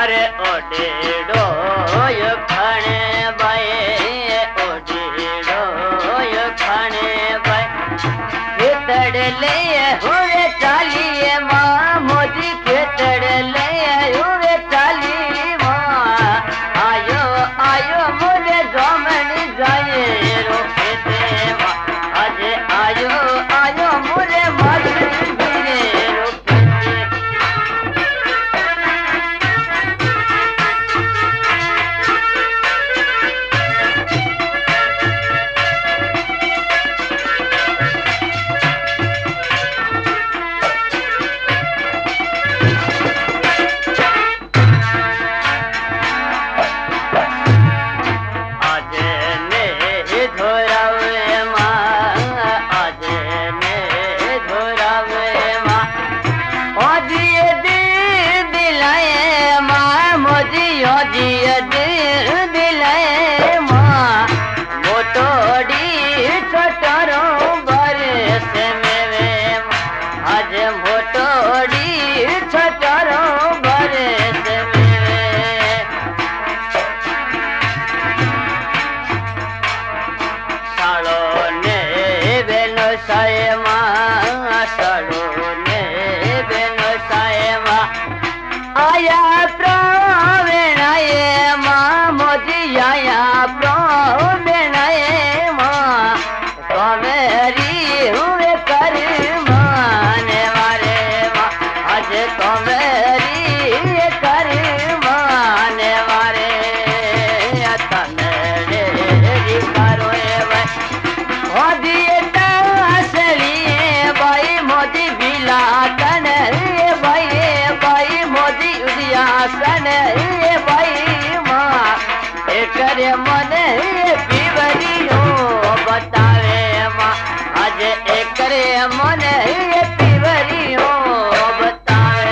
अरे ओडेड़ो यो खाने बाए ओडेड़ो यो खाने बाए खेतड़ ले हुए चालिए माँ मोदी खेतड़ ले हुए चाली माँ आयो आयो मुझे जमनी जाए रोके दे माँ आज आयो आयो मुझे मर धीरे रोके दे करे मने पीवरियो बतावे माँ आज एक करे मने पीवरियो बतावे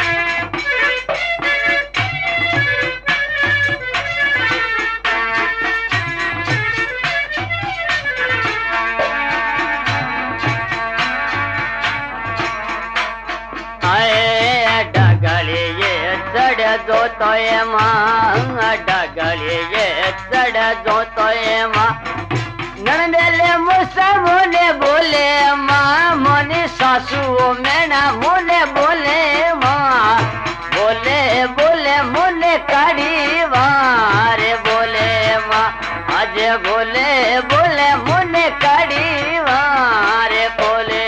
आए डगले ये चढ़ दो तो ये माँ डगले ये चढ़ दो तो ये माँ नंदले मुसा मोने बोले माँ मोनी सासू मैना मोने बोले माँ बोले बोले मोने काढ़ी वारे बोले माँ आज बोले बोले मोने काढ़ी वारे बोले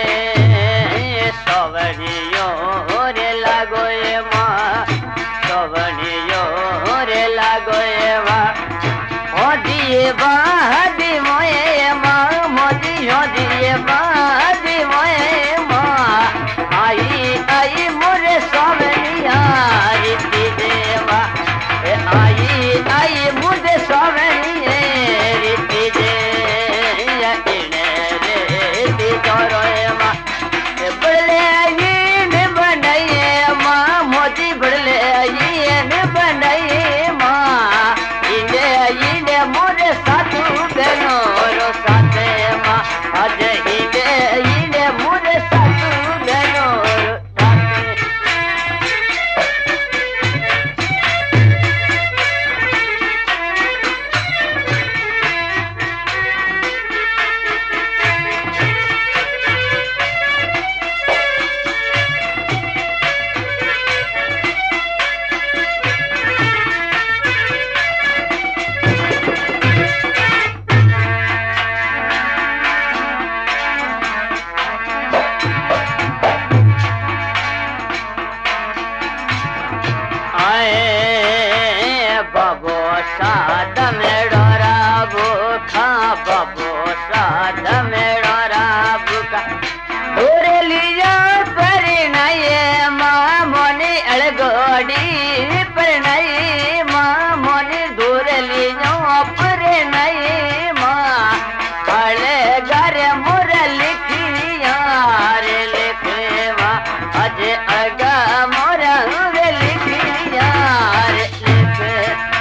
सवरियो रे लागो ये माँ सवरियो रे लागो ये माँ दिए बादी मोए माँ मोदी हो दिए बादी मोए माँ आई आई मोरे सवरिया रीति देवा आई आई मुझे सवरिया रीति दे इने रीति करो माँ बड़ले ये बनाइए माँ मोदी बड़ले ये बनाइए माँ इने मोरे साथू बनो रो साथे माँ आज इने मोरे साथू बनो रो साथे बाबो साध में डोरा भूखा बाबो साध में डोरा भूखा दूरे लिया परिणय माँ मोनी अड़गोड़ी परिणय माँ मोनी दूर लिया परिणय माँ अड़े घर मुरली की यार लिखे माँ अज अगा मोरा लिखी यार लिखे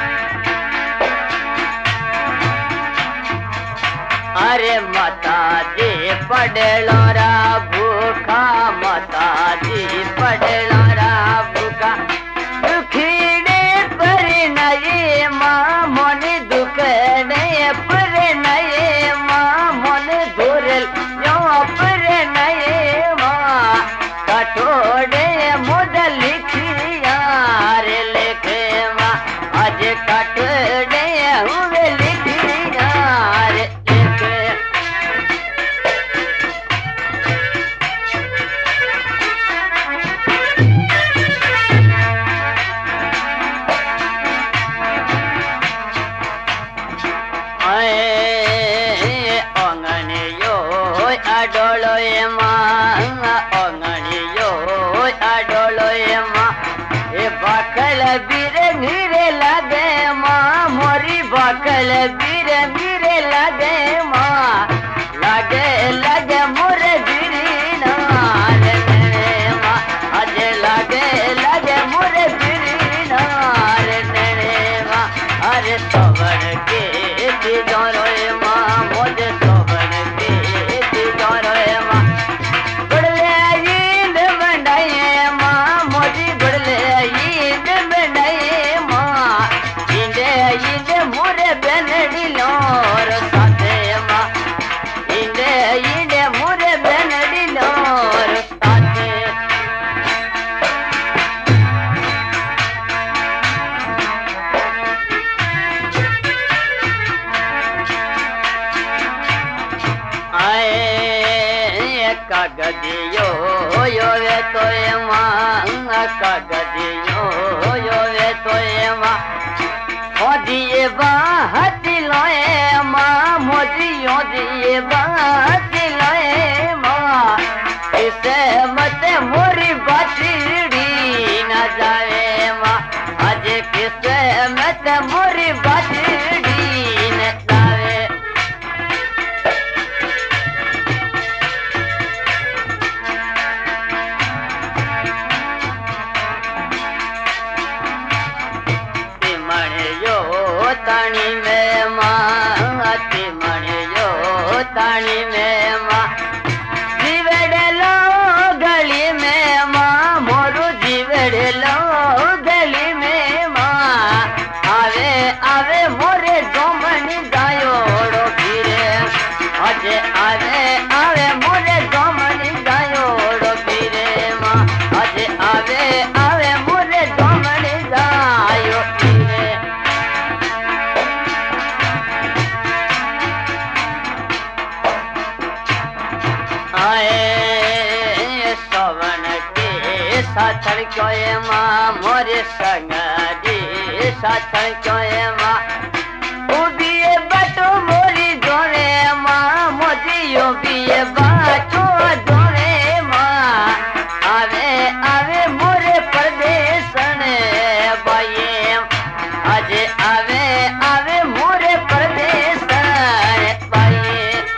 अरे माता जी पड़लोरा भूखा माता जी पड़लोरा भूखा दुखी आडोलो माँ ओंगणियो आडोलो माँ ए बाकल बीरे नीरे लगे माँ मोरी बाकल बीरे नीरे लगे माँ लगे लगे मोरे बीरी नार नैने माँ अजे लगे लगे मोरे बीरी नार नैने माँ अरे सोवन के तिजोरो माँ मुझे सोवन के तिजोरो माँ गुड़ले ईद मंडाई माँ मोजी गुड़ले ईद मंडाई माँ इंदे इंदे मोरे बेनडी लोर साथे माँ इंदे इंदे मोरे बेनडी लोर साथे आए कागदियो यो वे तो माँ कागदियो यो वे तो माँ मोदिए बाहती लोए माँ मोदियों दिए बाहती लोए माँ इसे मत मोरी बाचड़ी न जाए माँ आज किसे मत मोरी बाचड़ी न जाए तानी में माँ तिमणियो तानी में माँ जीवड़लो गली में माँ मोरू जीवड़लो गली में माँ आवे आवे मोरे गोमनी गायोड़ो फिरे अजे आवे आवे मोरे गोमनी गायोड़ो फिरे माँ अजे आवे आवे मोरे गोमनी गायो फिरे आए सवन के साथर कोए माँ मोरे संगरी साथर कोए माँ उबिए बाटो मोरी जोरे माँ मोदियो बिए बाटो जोरे माँ आवे आवे मोरे परदेसन बाये अजे आवे आवे मोरे परदेसन बाये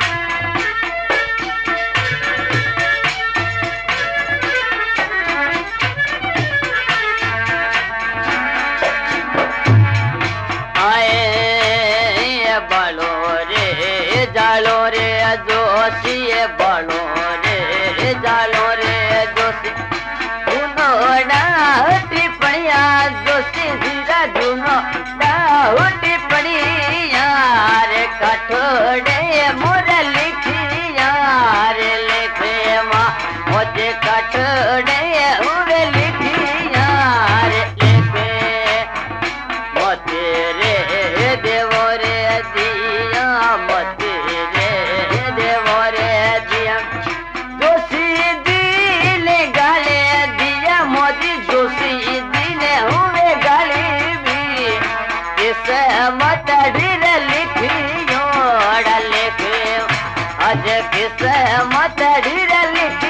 जालो रे जोशी बलो रे जालो रे जोशी धुनो टिप्पणिया जोशी धीरा धुनो टिप्पणिया रे कठोड़े मोर लिखिया रे लिखे माँ मुझे कठोड़े उरे लिखिया रे लिखे मोते रे देवो रे दिया मोते मत ढीर लिखियो लिखे अज किस मत ढीर लिख